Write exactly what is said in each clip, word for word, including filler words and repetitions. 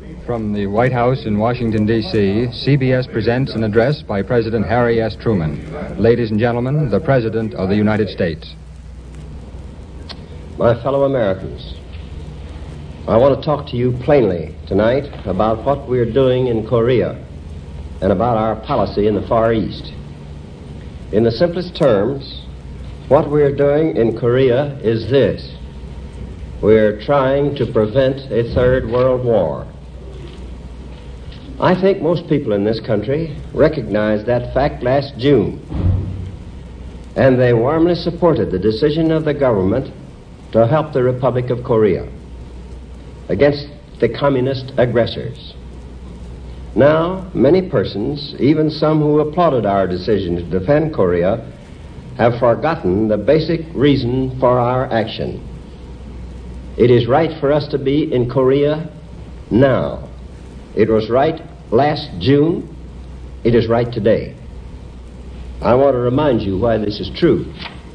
From the White House in Washington, D C, C B S presents an address by President Harry S. Truman. Ladies and gentlemen, the President of the United States. My fellow Americans, I want to talk to you plainly tonight about what we're doing in Korea and about our policy in the Far East. In the simplest terms, what we're doing in Korea is this. We're trying to prevent a third world war. I think most people in this country recognized that fact last June, and they warmly supported the decision of the government to help the Republic of Korea against the communist aggressors. Now, many persons, even some who applauded our decision to defend Korea, have forgotten the basic reason for our action. It is right for us to be in Korea now. It was right last June. It is right today. I want to remind you why this is true.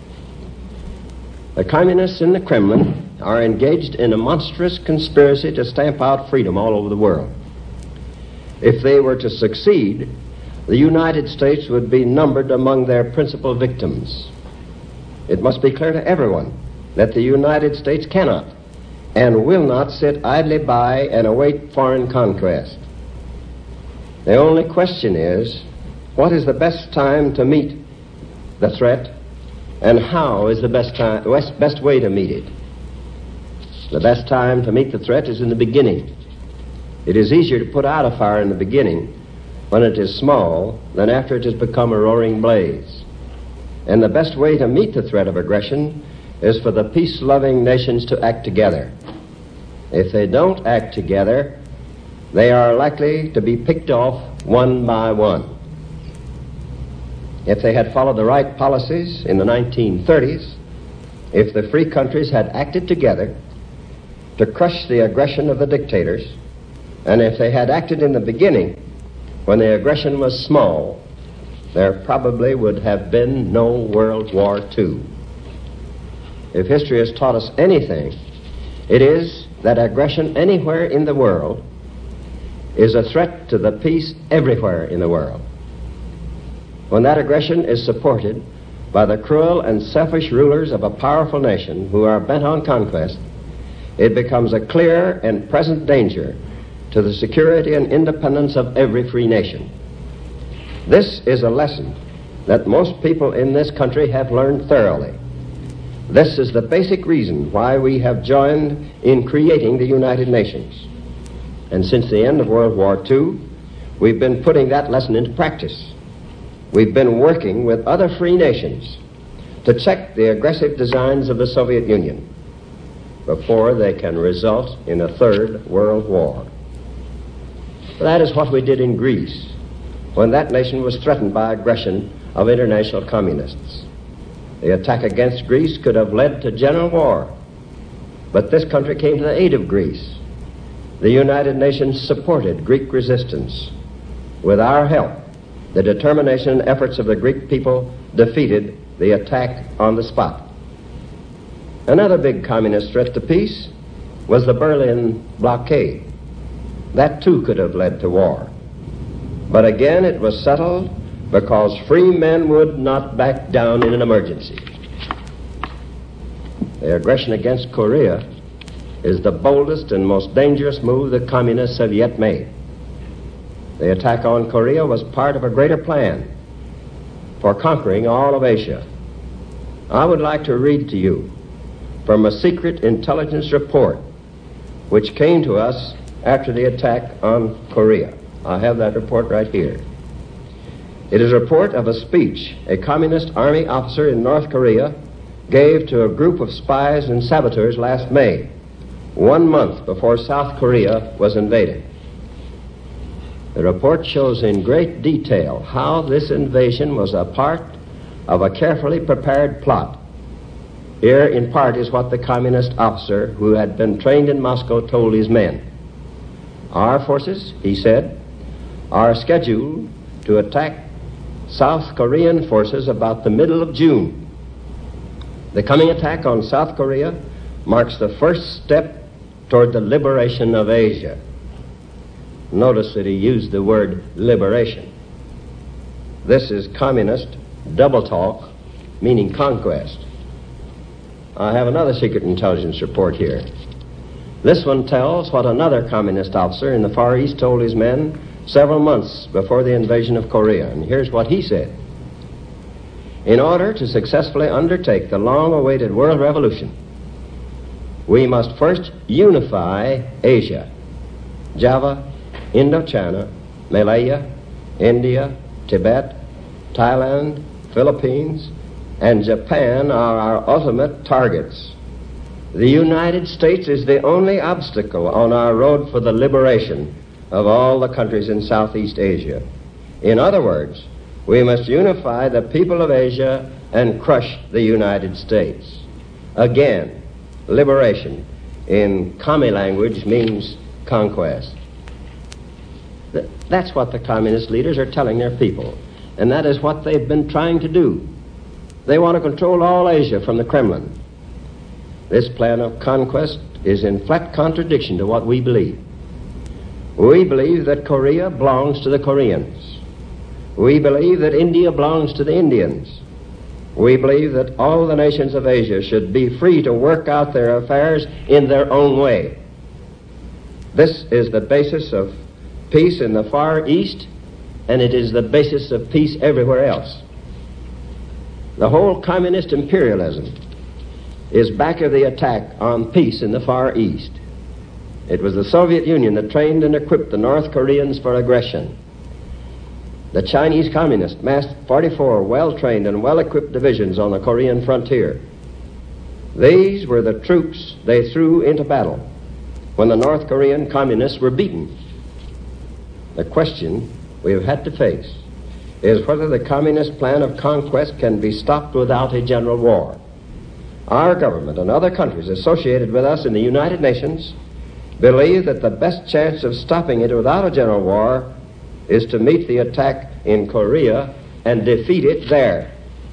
The communists in the Kremlin are engaged in a monstrous conspiracy to stamp out freedom all over the world. If they were to succeed, the United States would be numbered among their principal victims. It must be clear to everyone that the United States cannot and will not sit idly by and await foreign conquest. The only question is, what is the best time to meet the threat, and how is the best time, best, best way to meet it? The best time to meet the threat is in the beginning. It is easier to put out a fire in the beginning when it is small than after it has become a roaring blaze. And the best way to meet the threat of aggression is for the peace-loving nations to act together. If they don't act together, they are likely to be picked off one by one. If they had followed the right policies in the nineteen thirties, if the free countries had acted together to crush the aggression of the dictators, and if they had acted in the beginning when the aggression was small, there probably would have been no World War Two. If history has taught us anything, it is that aggression anywhere in the world is a threat to the peace everywhere in the world. When that aggression is supported by the cruel and selfish rulers of a powerful nation who are bent on conquest, it becomes a clear and present danger to the security and independence of every free nation. This is a lesson that most people in this country have learned thoroughly. This is the basic reason why we have joined in creating the United Nations. And since the end of World War Two, we've been putting that lesson into practice. We've been working with other free nations to check the aggressive designs of the Soviet Union before they can result in a third world war. That is what we did in Greece when that nation was threatened by aggression of international communists. The attack against Greece could have led to general war, but this country came to the aid of Greece. The United Nations supported Greek resistance. With our help, the determination and efforts of the Greek people defeated the attack on the spot. Another big communist threat to peace was the Berlin blockade. That too could have led to war. But again, it was settled because free men would not back down in an emergency. The aggression against Korea is the boldest and most dangerous move the communists have yet made. The attack on Korea was part of a greater plan for conquering all of Asia. I would like to read to you from a secret intelligence report which came to us after the attack on Korea. I have that report right here. It is a report of a speech a communist army officer in North Korea gave to a group of spies and saboteurs last May, one month before South Korea was invaded. The report shows in great detail how this invasion was a part of a carefully prepared plot. Here, in part, is what the communist officer who had been trained in Moscow told his men. Our forces, he said, are scheduled to attack South Korean forces about the middle of June. The coming attack on South Korea marks the first step toward the liberation of Asia. Notice that he used the word liberation. This is communist double talk, meaning conquest. I have another secret intelligence report here. This one tells what another communist officer in the Far East told his men several months before the invasion of Korea. And here's what he said. In order to successfully undertake the long-awaited world revolution, we must first unify Asia. Java, Indochina, Malaya, India, Tibet, Thailand, Philippines, and Japan are our ultimate targets. The United States is the only obstacle on our road for the liberation of all the countries in Southeast Asia. In other words, we must unify the people of Asia and crush the United States. Again, liberation in commie language means conquest. That's what the communist leaders are telling their people, and that is what they've been trying to do. They want to control all Asia from the Kremlin. This plan of conquest is in flat contradiction to what we believe. We believe that Korea belongs to the Koreans. We believe that India belongs to the Indians. We believe that all the nations of Asia should be free to work out their affairs in their own way. This is the basis of peace in the Far East, and it is the basis of peace everywhere else. The whole communist imperialism is back of the attack on peace in the Far East. It was the Soviet Union that trained and equipped the North Koreans for aggression. The Chinese Communists massed forty-four well-trained and well-equipped divisions on the Korean frontier. These were the troops they threw into battle when the North Korean Communists were beaten. The question we have had to face is whether the communist plan of conquest can be stopped without a general war. Our government and other countries associated with us in the United Nations believe that the best chance of stopping it without a general war is to meet the attack in Korea and defeat it there.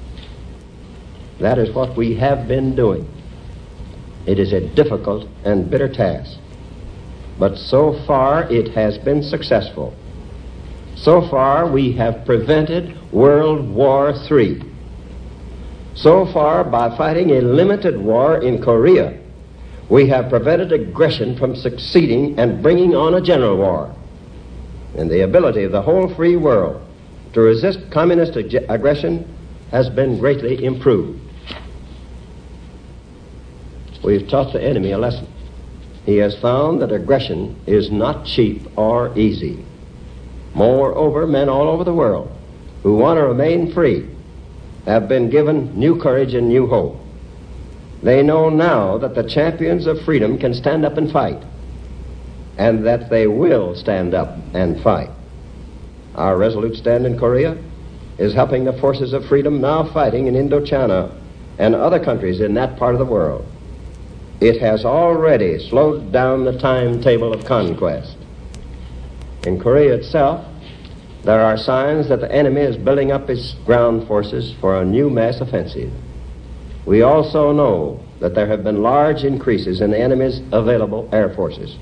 That is what we have been doing. It is a difficult and bitter task, but so far it has been successful. So far we have prevented World War Three. So far, by fighting a limited war in Korea, we have prevented aggression from succeeding and bringing on a general war. And the ability of the whole free world to resist communist ag- aggression has been greatly improved. We've taught the enemy a lesson. He has found that aggression is not cheap or easy. Moreover, men all over the world who want to remain free have been given new courage and new hope. They know now that the champions of freedom can stand up and fight, and that they will stand up and fight. Our resolute stand in Korea is helping the forces of freedom now fighting in Indochina and other countries in that part of the world. It has already slowed down the timetable of conquest. In Korea itself, there are signs that the enemy is building up its ground forces for a new mass offensive. We also know that there have been large increases in the enemy's available air forces.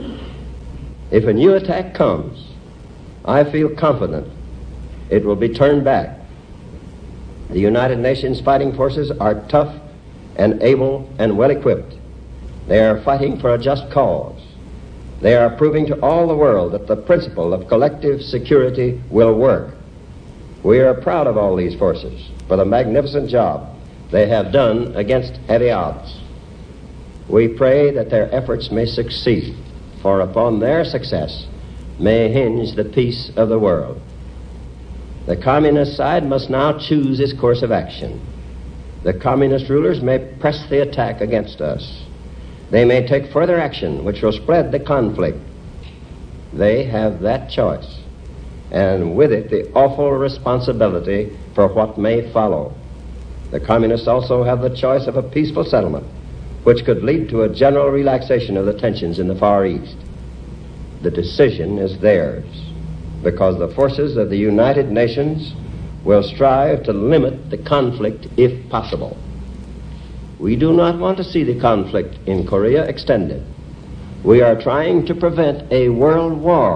If a new attack comes, I feel confident it will be turned back. The United Nations fighting forces are tough and able and well-equipped. They are fighting for a just cause. They are proving to all the world that the principle of collective security will work. We are proud of all these forces for the magnificent job they have done against heavy odds. We pray that their efforts may succeed, for upon their success may hinge the peace of the world. The communist side must now choose its course of action. The communist rulers may press the attack against us. They may take further action which will spread the conflict. They have that choice, and with it the awful responsibility for what may follow. The communists also have the choice of a peaceful settlement, which could lead to a general relaxation of the tensions in the Far East. The decision is theirs, because the forces of the United Nations will strive to limit the conflict if possible. We do not want to see the conflict in Korea extended. We are trying to prevent a world war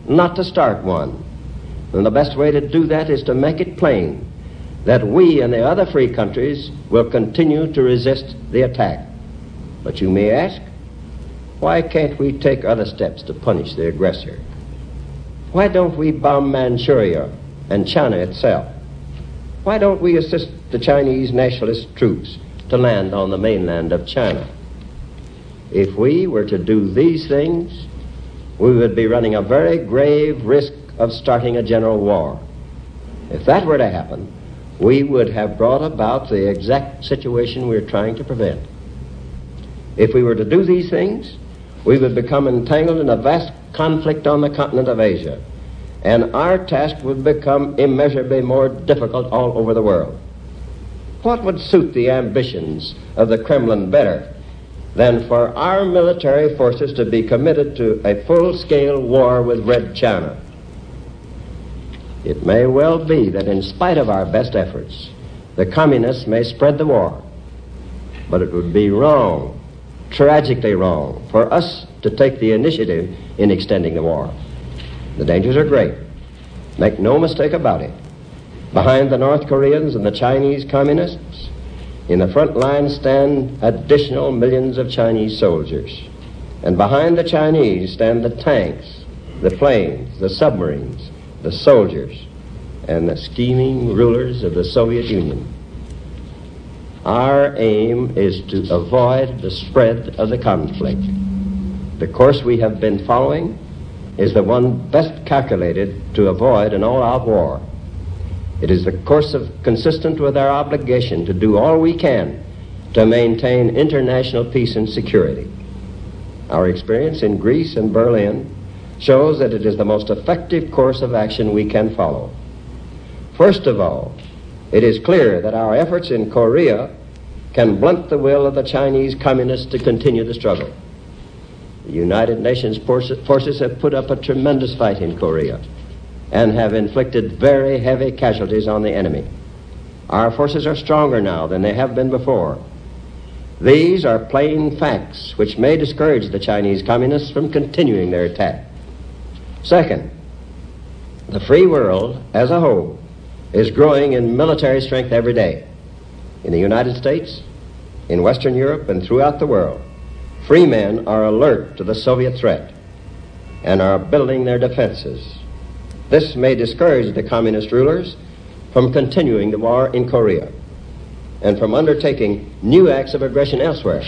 not to start one. And the best way to do that is to make it plain that we and the other free countries will continue to resist the attack. But you may ask, why can't we take other steps to punish the aggressor? Why don't we bomb Manchuria and China itself? Why don't we assist the Chinese nationalist troops to land on the mainland of China? If we were to do these things, we would be running a very grave risk of starting a general war. If that were to happen, we would have brought about the exact situation we're trying to prevent. If we were to do these things, we would become entangled in a vast conflict on the continent of Asia, and our task would become immeasurably more difficult all over the world. What would suit the ambitions of the Kremlin better than for our military forces to be committed to a full-scale war with Red China? It may well be that in spite of our best efforts, the communists may spread the war, but it would be wrong, tragically wrong, for us to take the initiative in extending the war. The dangers are great. Make no mistake about it. Behind the North Koreans and the Chinese communists, in the front line stand additional millions of Chinese soldiers. And behind the Chinese stand the tanks, the planes, the submarines, the soldiers, and the scheming rulers of the Soviet Union. Our aim is to avoid the spread of the conflict. The course we have been following is the one best calculated to avoid an all-out war. It is the course of, consistent with our obligation to do all we can to maintain international peace and security. Our experience in Greece and Berlin shows that it is the most effective course of action we can follow. First of all, it is clear that our efforts in Korea can blunt the will of the Chinese communists to continue the struggle. The United Nations forces have put up a tremendous fight in Korea and have inflicted very heavy casualties on the enemy. Our forces are stronger now than they have been before. These are plain facts which may discourage the Chinese communists from continuing their attack. Second, the free world as a whole is growing in military strength every day. In the United States, in Western Europe, and throughout the world, free men are alert to the Soviet threat and are building their defenses. This may discourage the communist rulers from continuing the war in Korea and from undertaking new acts of aggression elsewhere.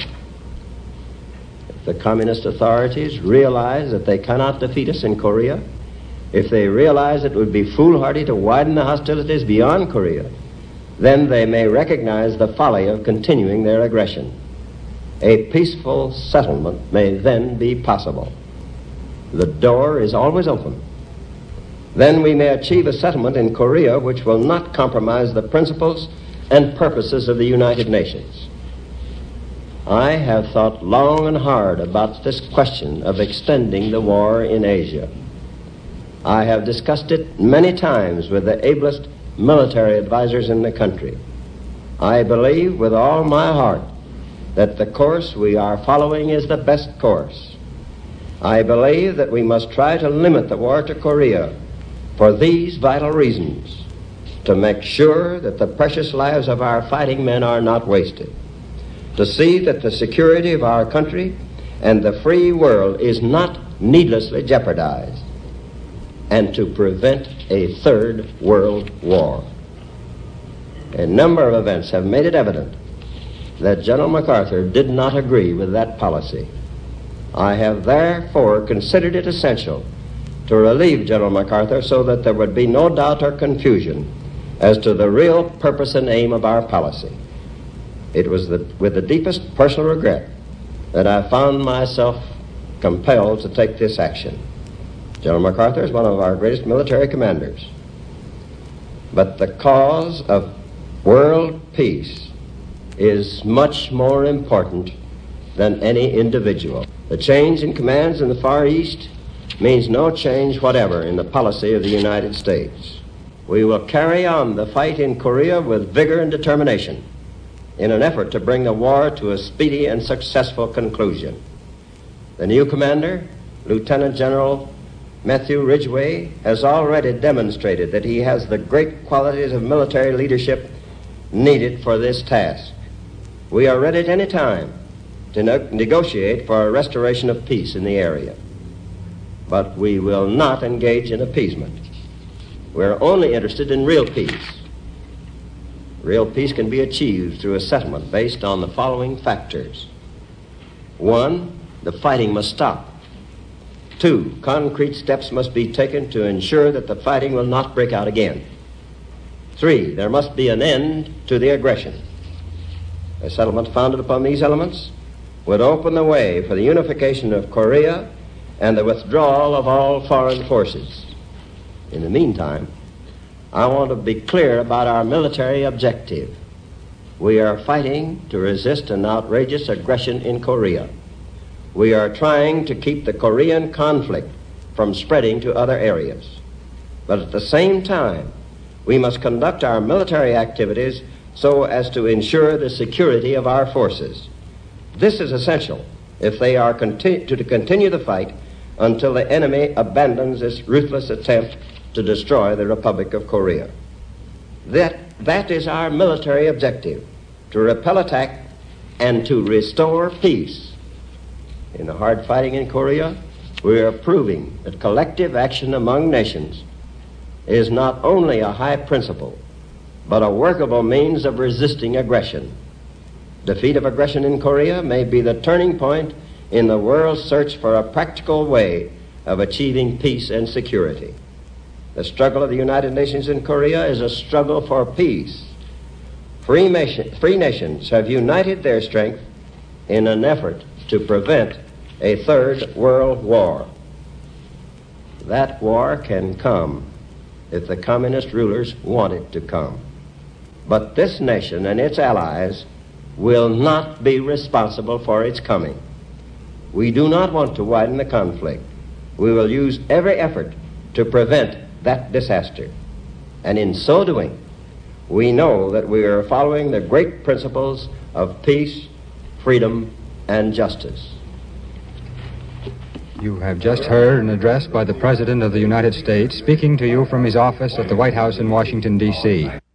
If the communist authorities realize that they cannot defeat us in Korea, if they realize it would be foolhardy to widen the hostilities beyond Korea, then they may recognize the folly of continuing their aggression. A peaceful settlement may then be possible. The door is always open. Then we may achieve a settlement in Korea which will not compromise the principles and purposes of the United Nations. I have thought long and hard about this question of extending the war in Asia. I have discussed it many times with the ablest military advisors in the country. I believe with all my heart that the course we are following is the best course. I believe that we must try to limit the war to Korea for these vital reasons: to make sure that the precious lives of our fighting men are not wasted, to see that the security of our country and the free world is not needlessly jeopardized, and to prevent a third world war. A number of events have made it evident that General MacArthur did not agree with that policy. I have therefore considered it essential to relieve General MacArthur so that there would be no doubt or confusion as to the real purpose and aim of our policy. It was the, with the deepest personal regret that I found myself compelled to take this action. General MacArthur is one of our greatest military commanders. But the cause of world peace is much more important than any individual. The change in commands in the Far East means no change whatever in the policy of the United States. We will carry on the fight in Korea with vigor and determination in an effort to bring the war to a speedy and successful conclusion. The new commander, Lieutenant General Matthew Ridgway has already demonstrated that he has the great qualities of military leadership needed for this task. We are ready at any time to ne- negotiate for a restoration of peace in the area. But we will not engage in appeasement. We're only interested in real peace. Real peace can be achieved through a settlement based on the following factors. One, the fighting must stop. Two, concrete steps must be taken to ensure that the fighting will not break out again. Three, there must be an end to the aggression. A settlement founded upon these elements would open the way for the unification of Korea and the withdrawal of all foreign forces. In the meantime, I want to be clear about our military objective. We are fighting to resist an outrageous aggression in Korea. We are trying to keep the Korean conflict from spreading to other areas. But at the same time, we must conduct our military activities so as to ensure the security of our forces. This is essential if they are conti- to continue the fight until the enemy abandons its ruthless attempt to destroy the Republic of Korea. That, that is our military objective, to repel attack and to restore peace. In the hard fighting in Korea, we are proving that collective action among nations is not only a high principle, but a workable means of resisting aggression. Defeat of aggression in Korea may be the turning point in the world's search for a practical way of achieving peace and security. The struggle of the United Nations in Korea is a struggle for peace. Free, nation, free nations have united their strength in an effort to prevent a third world war. That war can come if the communist rulers want it to come. But this nation and its allies will not be responsible for its coming. We do not want to widen the conflict. We will use every effort to prevent that disaster. And in so doing, we know that we are following the great principles of peace, freedom, and justice. You have just heard an address by the President of the United States speaking to you from his office at the White House in Washington, D C